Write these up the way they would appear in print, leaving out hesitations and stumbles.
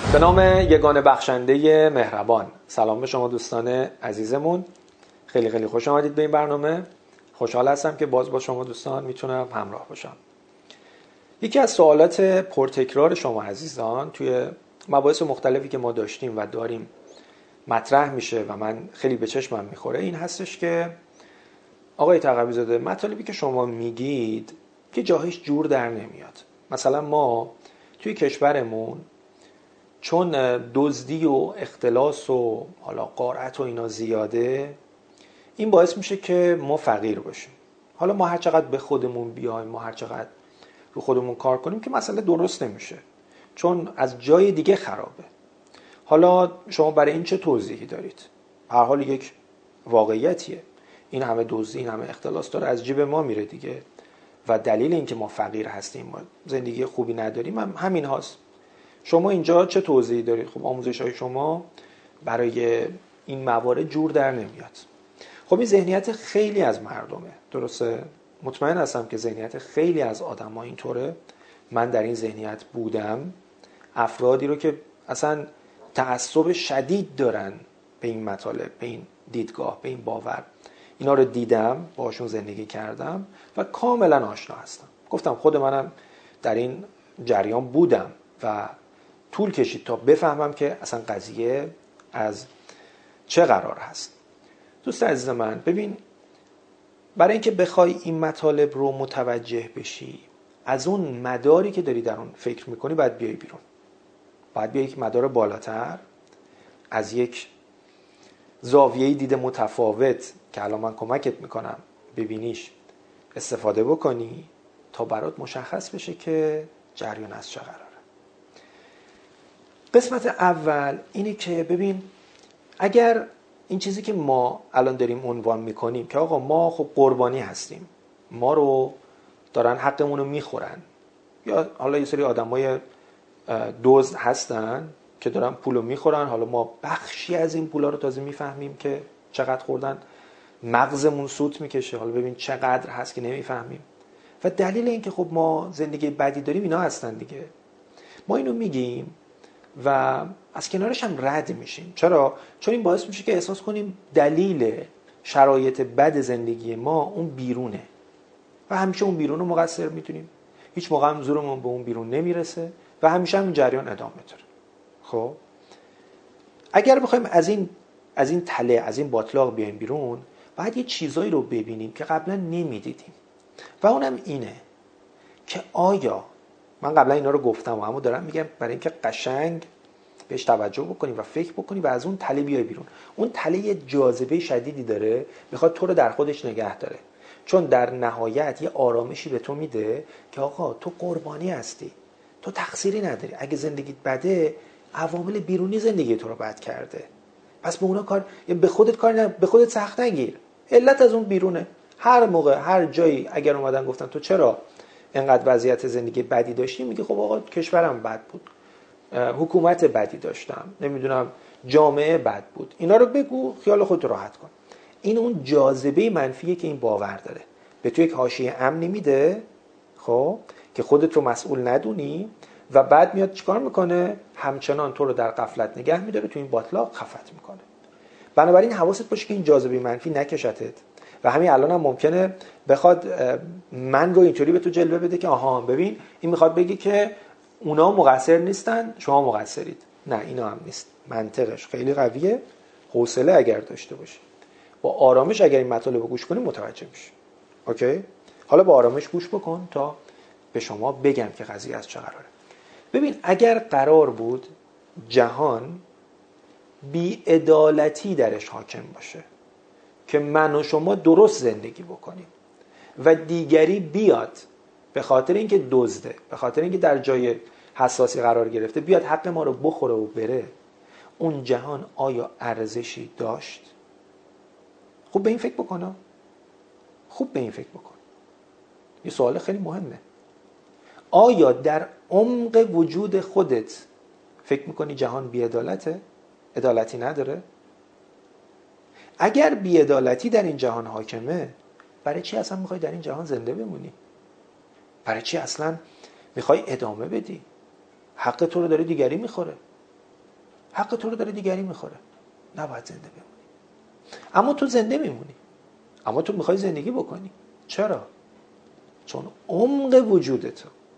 به نام یگانه بخشنده مهربان. سلام به شما دوستان عزیزمون. خیلی خوش آمدید به این برنامه. خوشحال هستم که باز با شما دوستان میتونم همراه باشم. یکی از سوالات پرتکرار شما عزیزان توی مباحث مختلفی که ما داشتیم و داریم مطرح میشه و من خیلی به چشمم میخوره این هستش که آقای تقوی زاده، مطالبی که شما میگید که جاهیش جور در نمیاد. مثلا ما توی کشورمون چون دزدی و اختلاس و حالا غارت و اینا زیاده، این باعث میشه که ما فقیر باشیم. حالا ما هر چقدر به خودمون بیایم، ما هر چقدر رو خودمون کار کنیم که مسئله درست نمیشه، چون از جای دیگه خرابه. حالا شما برای این چه توضیحی دارید؟ هر حال یک واقعیتیه. این همه دزدی، این همه اختلاس داره از جیب ما میره دیگه، و دلیل این که ما فقیر هستیم، ما زندگی خوبی نداریم همین هاست. شما اینجا چه توضیحی دارید؟ خب آموزش‌های شما برای این موارد جور در نمیاد. خب این ذهنیت خیلی از مردمه، درسته؟ مطمئن هستم که ذهنیت خیلی از آدم‌ها اینطوره. من در این ذهنیت بودم. افرادی رو که اصلا تعصب شدید دارن به این مطالب، به این دیدگاه، به این باور، اینا رو دیدم، باشون زندگی کردم و کاملا آشنا هستم. گفتم خود منم در این جریان بودم و طول کشید تا بفهمم که اصلا قضیه از چه قرار هست. دوست عزیز من، ببین، برای اینکه بخوای این مطالب رو متوجه بشی، از اون مداری که داری در اون فکر میکنی باید بیای بیرون. باید بیای یک مدار بالاتر، از یک زاویه‌ای دید متفاوت که الان من کمکت میکنم ببینیش استفاده بکنی تا برات مشخص بشه که جریان از چه قراره. قسمت اول اینه که ببین، اگر این چیزی که ما الان داریم عنوان میکنیم که آقا ما خب قربانی هستیم، ما رو دارن حقمون رو میخورن، یا حالا یه سری آدمای دزد هستن که دارن پولو میخورن، حالا ما بخشی از این پولا رو تازه میفهمیم که چقدر خوردن، مغزمون سوت میکشه، حالا ببین چقدر هست که نمیفهمیم. و دلیل این که خب ما زندگی بدی داریم اینا هستن دیگه. ما اینو میگیم و از کنارش هم رد میشیم. چرا؟ چون این باعث میشه که احساس کنیم دلیل شرایط بد زندگی ما اون بیرونه و همیشه اون بیرون رو مقصر میدونیم. هیچ موقع هم زورمون به اون بیرون نمیرسه و همیشه هم این جریان ادامه داره. خب اگر بخوایم از این تله، از این باطلاق بیایم بیرون، باید یه چیزایی رو ببینیم که قبلا نمیدیدیم و اونم اینه که آیا، من قبلا اینا رو گفتم اما دارم میگم برای اینکه قشنگ بهش توجه بکنی و فکر بکنی و از اون تله بیای بیرون. اون تله یه جاذبه شدیدی داره، میخواد تو رو در خودش نگه داره، چون در نهایت یه آرامشی به تو میده که آقا تو قربانی هستی، تو تقصیری نداری. اگه زندگیت بده، عوامل بیرونی زندگی تو رو بد کرده، پس به اونا کار، به خودت کار به خودت سخت نگیر. علت از اون بیرونه. هر موقع هر جایی اگر اومدن گفتن تو چرا اینقدر وضعیت زندگی بدی داشتی، میگی خب آقا کشورم بد بود، حکومت بدی داشتم، نمیدونم جامعه بد بود. اینا رو بگو، خیال خودت راحت کن. این اون جاذبه منفیه که این باور داره، به تو یک حاشیه امنی میده، خب که خودت رو مسئول ندونی، و بعد میاد چیکار میکنه؟ همچنان تو رو در غفلت نگه میداره، تو این باطلاق خفت میکنه. بنابراین حواست باشه که این جاذبه منفی نکشتت. و همین الان هم ممکنه بخواد من رو اینطوری به تو جلوه بده که آها ببین این میخواد بگی که اونا مقصر نیستن، شما مقصرید. نه، اینا هم نیست. منطقش خیلی قویه. حوصله اگر داشته باشی، با آرامش اگر این مطالب رو گوش کنی متوجه میشی. اوکی؟ حالا با آرامش گوش بکن تا به شما بگم که قضیه از چه قراره. ببین، اگر قرار بود جهان بی‌عدالتی درش حاکم باشه که من و شما درست زندگی بکنیم و دیگری بیاد به خاطر اینکه دزده، به خاطر اینکه در جای حساسی قرار گرفته، بیاد حق ما رو بخوره و بره، اون جهان آیا ارزشی داشت؟ خوب به این فکر بکن. خوب به این فکر بکن. یه سوال خیلی مهمه. آیا در عمق وجود خودت فکر میکنی جهان بی‌عدالته؟ عدالتی نداره؟ اگر بی‌عدالتی در این جهان حاکمه، برای چی اصلا میخوای در این جهان زنده بمونی؟ برای چی اصلا میخوای ادامه بدی؟ حق تو رو داره دیگری میخوره. حق تو رو داره دیگری میخوره، نباید زنده بمونی. اما تو زنده میمونی، اما تو میخوای زندگی بکنی. چرا؟ چون عمق وجود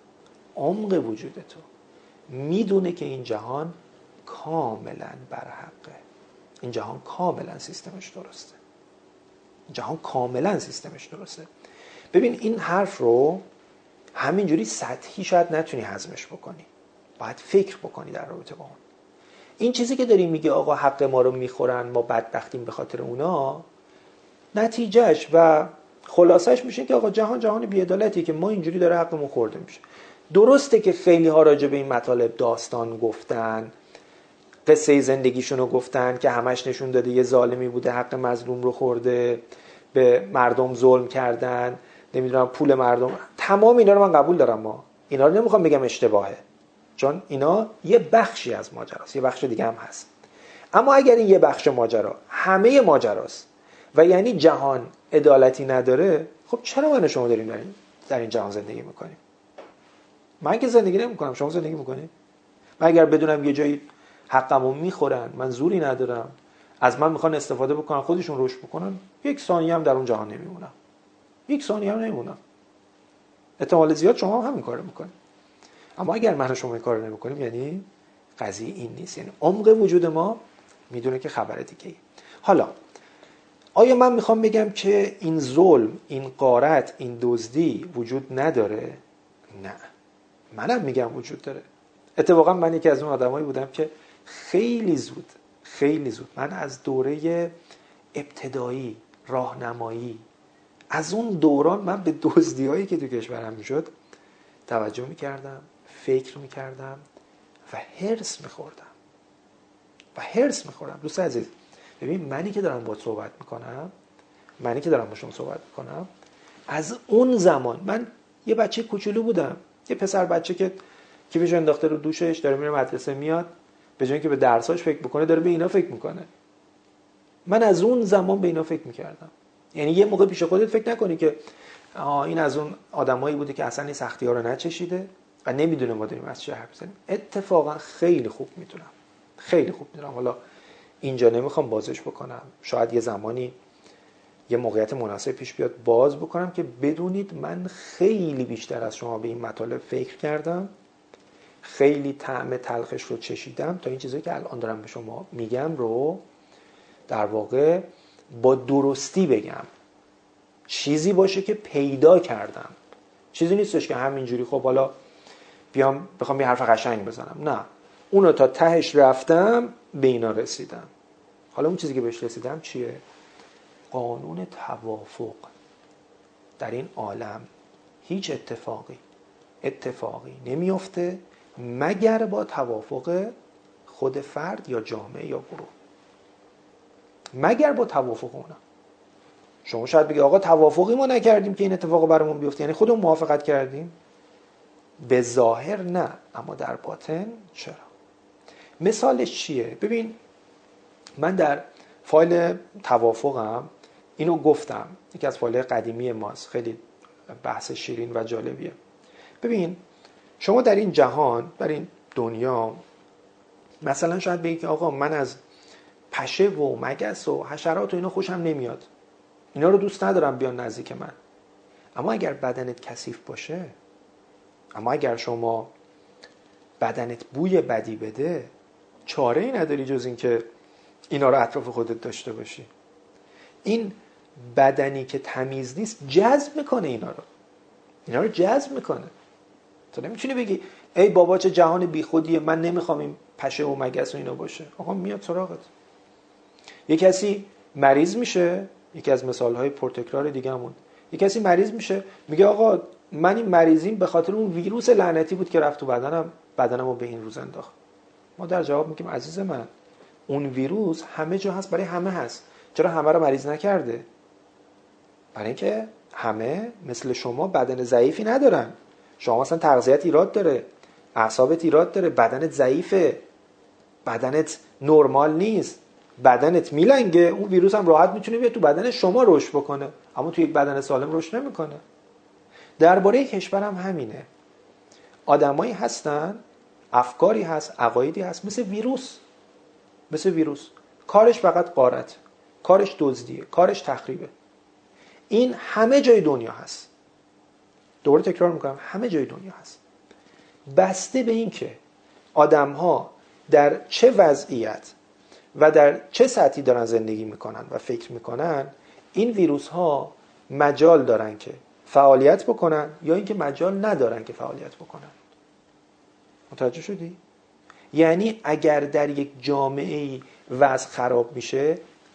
تو میدونه که این جهان کاملا برحقه، این جهان کاملا سیستمش درسته، این جهان کاملا سیستمش درسته. ببین این حرف رو همینجوری سطحی شاید نتونی هضمش بکنی، باید فکر بکنی در رابطه با اون. این چیزی که داری میگه آقا حق ما رو میخورن، ما بدبختیم به خاطر اونا، نتیجهش و خلاصش میشه که آقا جهان بی‌عدالتیه که ما اینجوری داره حقمون خورده میشه. درسته که خیلی ها راجع به این مطالب داستان گفتن، قصه زندگیشونو گفتن که همش نشون داده یه ظالمی بوده حق مظلوم رو خورده، به مردم ظلم کردن، نمیدونم پول مردم. تمام اینا رو من قبول دارم، ما اینا رو نمیخوام بگم اشتباهه، چون اینا یه بخشی از ماجراست، یه بخش دیگه هم هست. اما اگر این یه بخش ماجرا همه ماجراست و یعنی جهان عدالتی نداره، خب چرا من و شما داریم در این جهان زندگی میکنیم؟ من که زندگی نمیکنم، شما زندگی میکنید. من اگر بدونم یه جایی حقمو میخورن، من زوری ندارم، از من میخوان استفاده بکنن، خودشون رشد بکنن، یک ثانیه هم در اون جهان نمیمونم، یک ثانیه هم نمیمونم. احتمال زیاد شما هم همین کارو میکنید. اما اگر من و شما این کارو نمیکنیم، یعنی قضیه این نیست، یعنی عمق وجود ما میدونه که خبر دیگه. حالا آیا من میخوام بگم که این ظلم، این غارت، این دزدی وجود نداره؟ نه، منم میگم وجود داره. اتفاقا من یکی از اون آدمایی بودم که خیلی زود من از دوره ابتدایی راهنمایی، از اون دوران من به دزدی‌هایی که تو کشورم میشد توجه میکردم، فکر میکردم و هرس میخوردم. دوست عزیز، ببین منی که دارم باهات صحبت میکنم، منی که دارم با شما صحبت میکنم، از اون زمان من یه بچه کوچولو بودم، یه پسر بچه که کیفش انداخته رو دوشش، داره میره مدرسه میاد، به جای اینکه به درساش فکر بکنه داره به اینا فکر میکنه. من از اون زمان به اینا فکر میکردم. یعنی یه موقع پیش خودت فکر نکنی که این از اون آدمایی بوده که اصلا این سختی‌ها رو نچشیده و نمیدونه ما داریم از چه حرف میزنیم. اتفاقا خیلی خوب میدونم. حالا اینجا نمیخوام بازش بکنم، شاید یه زمانی یه موقعیت مناسب پیش بیاد باز بکنم که بدونید من خیلی بیشتر از شما به این مطالب فکر کردم، خیلی طعم تلخش رو چشیدم تا این چیزایی که الان دارم به شما میگم رو در واقع با درستی بگم، چیزی باشه که پیدا کردم، چیزی نیستش که همینجوری خب حالا بیام بخوام یه حرف قشنگ بزنم. نه، اونو تا تهش رفتم به اینا رسیدم. حالا اون چیزی که بهش رسیدم چیه؟ قانون توافق. در این عالم هیچ اتفاقی نمیفته مگر با توافق خود فرد یا جامعه یا گروه، مگر با توافق اونا. شما شاید بگی آقا توافقی ما نکردیم که این اتفاق برامون بیفته، یعنی خودمون موافقت کردیم؟ به ظاهر نه، اما در باطن چرا؟ مثالش چیه؟ ببین من در فایل توافقم اینو گفتم، یکی از فایل قدیمی ماست، خیلی بحث شیرین و جالبیه. ببین شما در این جهان، در این دنیا، مثلا شاید بگی که آقا من از پشه و مگس و حشرات و اینا خوشم نمیاد، اینا رو دوست ندارم بیان نزدیک من. اما اگر بدنت کثیف باشه، اما اگر شما بدنت بوی بدی بده، چاره ای نداری جز این که اینا رو اطراف خودت داشته باشی. این بدنی که تمیز نیست جذب میکنه اینا رو جذب میکنه. تو نمیتونی بگی ای بابا چه جهان بیخودیه، من نمیخوام این پشه و مگس و اینا باشه. آقا میاد سراغت. یه کسی مریض میشه، یکی از مثالهای پرتکرار دیگه همون، یه کسی مریض میشه میگه آقا من این مریضیم به خاطر اون ویروس لعنتی بود که رفت تو بدنمو به این روز انداخت. ما در جواب میگیم عزیز من، اون ویروس همه جا هست، برای همه هست، چرا همه رو مریض نکرده؟ برای اینکه همه مثل شما بدن ضعیفی ندارن. شما مثلا تغذیت ایراد داره، اعصابت ایراد داره، بدنت ضعیفه، بدنت نرمال نیست، بدنت میلنگه، اون ویروس هم راحت میتونه بیاد تو بدن شما رشد بکنه، اما تو یک بدن سالم رشد نمیکنه. درباره کشورم همینه. آدمایی هستن، افکاری هست، عقایدی هست مثل ویروس، مثل ویروس. کارش فقط غارت، کارش دزدیه، کارش تخریبه. این همه جای دنیا هست. دوباره تکرار میکنم، همه جای دنیا هست. بسته به این که آدم‌ها در چه وضعیت و در چه سطحی دارن زندگی میکنن و فکر میکنن، این ویروس ها مجال دارن که فعالیت بکنن یا اینکه مجال ندارن که فعالیت بکنن. متوجه شدی؟ یعنی اگر در یک جامعه‌ای وضع خراب میشه،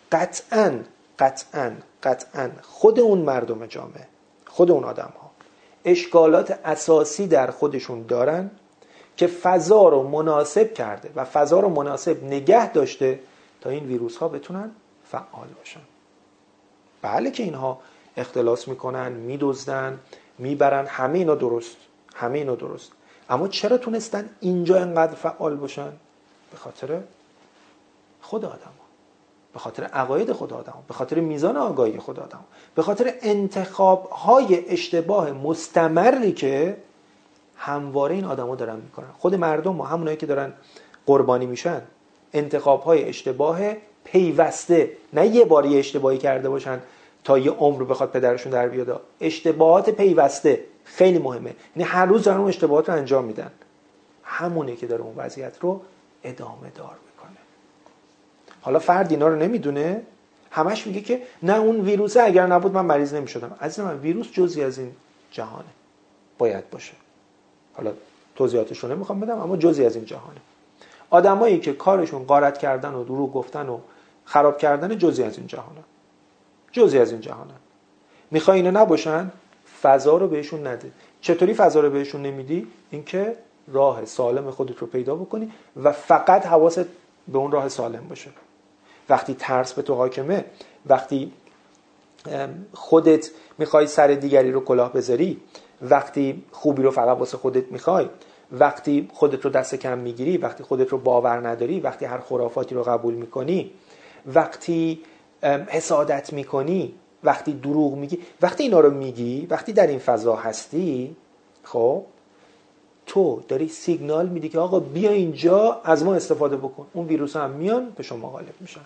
قطعاً خود اون مردم جامعه، خود اون آدم‌ها اشکالات اساسی در خودشون دارن که فضا رو مناسب کرده و فضا رو مناسب نگه داشته تا این ویروس ها بتونن فعال باشن. بله که اینها اختلاس میکنن، میدزدن، میبرن، همه اینا درست. اما چرا تونستن اینجا انقدر فعال باشن؟ به خاطر خود آدم ها، به خاطر عقاید خود آدم ها، به خاطر میزان آگاهی خود آدم ها، به خاطر انتخاب های اشتباه مستمری که همواره این آدما دارن میکنن. خود مردم ها، همونایی که دارن قربانی میشن، انتخاب های اشتباه پیوسته، نه یه باری اشتباهی کرده باشن تا یه عمر بخواد پدرشون در بیاد. اشتباهات پیوسته خیلی مهمه، یعنی هر روز دارن اون اشتباهات رو انجام میدن. همونه که داره اون وضعیت رو ادامه دار میکنه. حالا فرد اینا رو نمیدونه، همش میگه که نه اون ویروسه اگر نبود من مریض نمیشدم. عزیز من، ویروس جزئی از این جهانه، باید باشه. حالا توضیحاتش رو نمیخوام بدم، اما جزئی از این جهانه. آدمایی که کارشون غارت کردن و دروغ گفتن و خراب کردن، جزئی از این جهانه. میخوای اینا نباشن، فضا رو بهشون نده. چطوری فضا رو بهشون نمیدی؟ اینکه راه سالم خودت رو پیدا بکنی و فقط حواست به اون راه سالم باشه. وقتی ترس به تو حاکمه، وقتی خودت میخوای سر دیگری رو کلاه بذاری، وقتی خوبی رو فقط واسه خودت میخوای، وقتی خودت رو دست کم میگیری، وقتی خودت رو باور نداری، وقتی هر خرافاتی رو قبول میکنی، وقتی حسادت میکنی، وقتی دروغ میگی، وقتی اینا رو میگی، وقتی در این فضا هستی، خب تو داری سیگنال میدی که آقا بیا اینجا از ما استفاده بکن. اون ویروس هم میان به شما غالب میشن.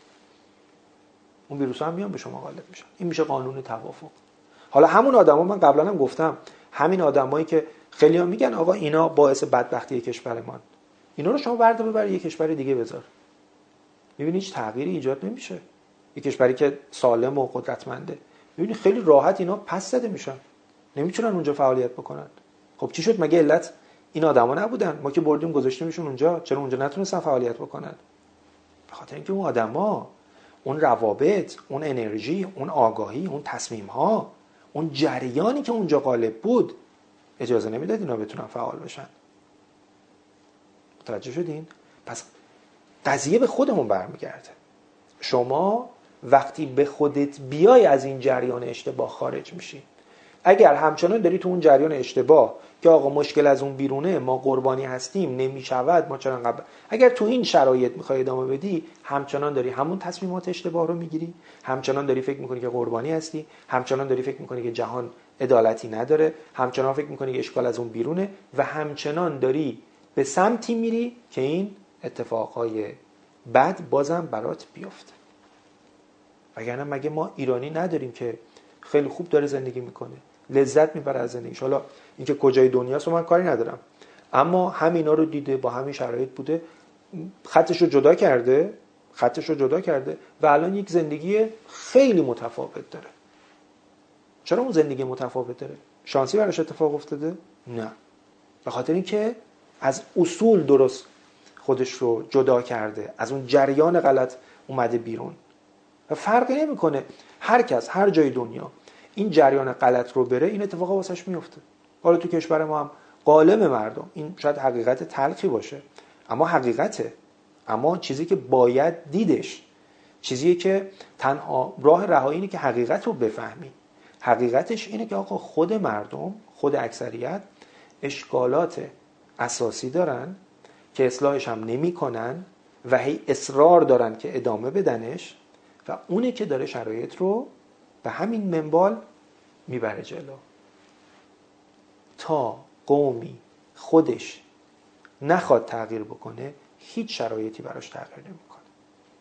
این میشه قانون توافق. حالا همون آدما، من قبلا هم گفتم، همین آدمایی که خیلی‌ها میگن آقا اینا باعث بدبختی کشورمان، اینا رو شما ببر یه کشور دیگه بذار، میبینی هیچ تغییری ایجاد نمیشه. یه کشوری که سالم و قدرتمنده، میبینی خیلی راحت اینا پس زده میشن، نمیتونن اونجا فعالیت بکنن. خب چی شد؟ مگه علت این آدما نبودن؟ ما که بردیم گذاشتیمشون اونجا، چرا اونجا نتونستن فعالیت بکنن؟ به خاطر اینکه اون آدما، اون روابط، اون انرژی، اون آگاهی، اون تصمیم‌ها، اون جریانی که اونجا غالب بود اجازه نمیداد اینا بتونن فعال بشن. متوجه شدین؟ پس قضیه به خودمون برمیگرده. شما وقتی به خودت بیای از این جریان اشتباه خارج میشی. اگر همچنان داری تو اون جریان اشتباه که آقا مشکل از اون بیرونه، ما قربانی هستیم، نمیشود، ما چرا قبل، اگر تو این شرایط میخوای ادامه بدی، همچنان داری همون تصمیمات اشتباه رو میگیری، همچنان داری فکر میکنی که قربانی هستی، همچنان داری فکر میکنی که جهان عدالتی نداره، همچنان فکر میکنی که اشکال از اون بیرونه و همچنان داری به سمتی میری که این اتفاقهای بد بازم برات بیفته. وگرنه مگه ما ایرانی نداریم که خیلی خوب داره زندگی میکنه، لذت میبره از زندگیش؟ حالا اینکه کجای دنیاست من کاری ندارم، اما همینا رو دیده، با همین شرایط بوده، خطش رو جدا کرده و الان یک زندگی خیلی متفاوت داره. چرا اون زندگی متفاوت داره؟ شانسی براش اتفاق افتاده؟ نه، به خاطر اینکه از اصول درست خودش رو جدا کرده، از اون جریان غلط اومده بیرون و فرقی نمیکنه هر کس هر جای دنیا این جریان غلط رو بره، این اتفاقا واسش میفته. حالا تو کشور ما هم غالب مردم، این شاید حقیقت تلخی باشه اما حقیقته، اما چیزی که باید دیدش، چیزیه که تنها راه رهایی اینه که حقیقت رو بفهمی. حقیقتش اینه که آقا خود مردم، خود اکثریت اشکالات اساسی دارن که اصلاحش هم نمی کنن و هی اصرار دارن که ادامه بدنش و اونه که داره شرایط رو به همین منوال میبره جلو. تا قومی خودش نخواد تغییر بکنه، هیچ شرایطی براش تغییر نمیکنه.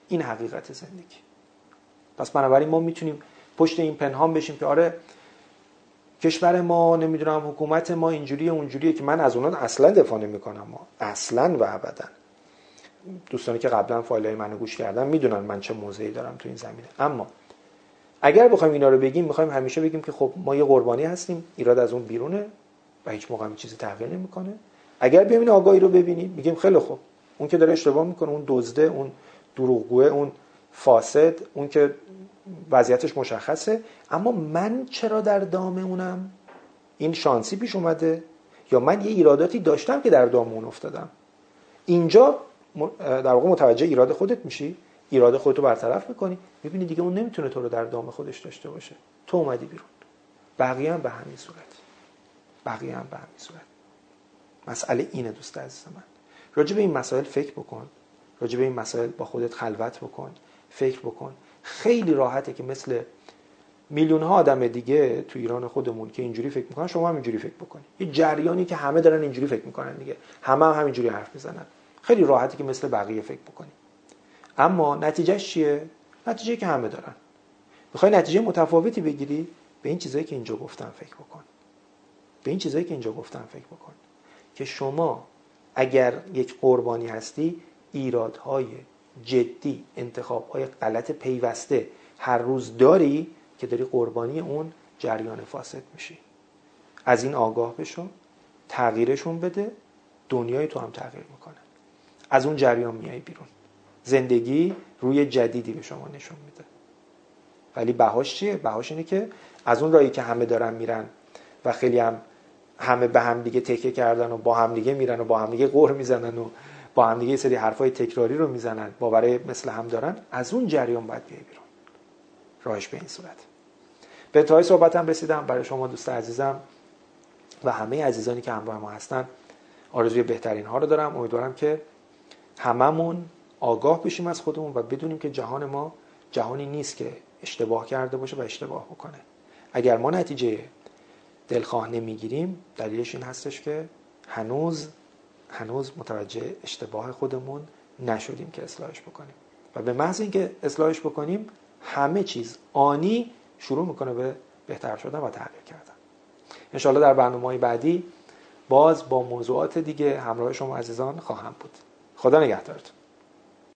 این حقیقت زندگی. پس بنابراین ما میتونیم پشت این پنهان بشیم که آره کشور ما، نمیدونم حکومت ما اینجوریه اونجوریه، که من از اونها اصلا دفاع نمی‌کنم، اصلا و ابدا. دوستانی که قبلا فایل‌های منو گوش کردن میدونن من چه موضعی دارم تو این زمینه. اما اگر بخوایم اینا رو بگیم، می‌خوایم همیشه بگیم که خب ما یه قربانی هستیم، ایراد از اون بیرونه و هیچ موقع هم چیزی تغییر نمی‌کنه. اگر بیایم این آگاهی رو ببینیم، میگیم خیلی خوب، اون که داره اشتباه می‌کنه، اون دزده، اون دروغگوه، اون فاسد، اون که وضعیتش مشخصه، اما من چرا در دام اونم؟ این شانسی پیش اومده یا من یه ایراداتی داشتم که در دام اون افتادم؟ اینجا در واقع متوجه ایراد خودت میشی، ایراد خودتو برطرف میکنی، میبینی دیگه اون نمیتونه تو رو در دام خودش داشته باشه، تو اومدی بیرون. بقیه هم به همین صورت. مسئله اینه دوست عزیز من. راجع به این مسائل فکر بکن، راجع به این مسائل با خودت خلوت بکن، فکر بکن. خیلی راحته که مثل میلیون ها آدم دیگه تو ایران خودمون که اینجوری فکر میکنن، شما هم اینجوری فکر بکنید. یه جریانی که همه دارن اینجوری فکر میکنن دیگه، همه هم همینجوری حرف میزنن. خیلی راحته که مثل بقیه فکر بکنی. اما نتیجهش چیه؟ نتیجه که همه دارن. میخوای نتیجه متفاوتی بگیری؟ به این چیزایی که اینجا گفتم فکر بکن. که شما اگر یک قربانی هستی، ایرادهای جدی، انتخابهای غلط پیوسته هر روز داری که داری قربانی اون جریان فاسد میشی. از این آگاه بشو، تغییرشون بده، دنیای تو هم تغییر میکنه. از اون جریان میای بیرون، زندگی روی جدیدی به شما نشون میده. ولی بهاش چیه؟ بهاش اینه که از اون راهی که همه دارن میرن و خیلی هم همه به هم دیگه تکیه کردن و با هم دیگه میرن و با هم دیگه قهر میزنن و با هم دیگه یه سری حرفای تکراری رو میزنن، باورای مثل هم دارن، از اون جریان باید بیای بیرون. راهش به این صورت. به انتهای صحبتم رسیدم. برای شما دوست عزیزم و همه عزیزانی که همراه ما هستن آرزوی بهترین ها رو دارم. امیدوارم که هممون آگاه بشیم از خودمون و بدونیم که جهان ما جهانی نیست که اشتباه کرده باشه و اشتباه بکنه. اگر ما نتیجه دلخواه نمیگیریم، دلیلش این هستش که هنوز متوجه اشتباه خودمون نشدیم که اصلاحش بکنیم. و به محض اینکه اصلاحش بکنیم، همه چیز آنی شروع میکنه به بهتر شدن و تغییر کردن. انشالله در برنامه‌های بعدی باز با موضوعات دیگه همراه شما عزیزان خواهم بود. خدا نگهدارتون.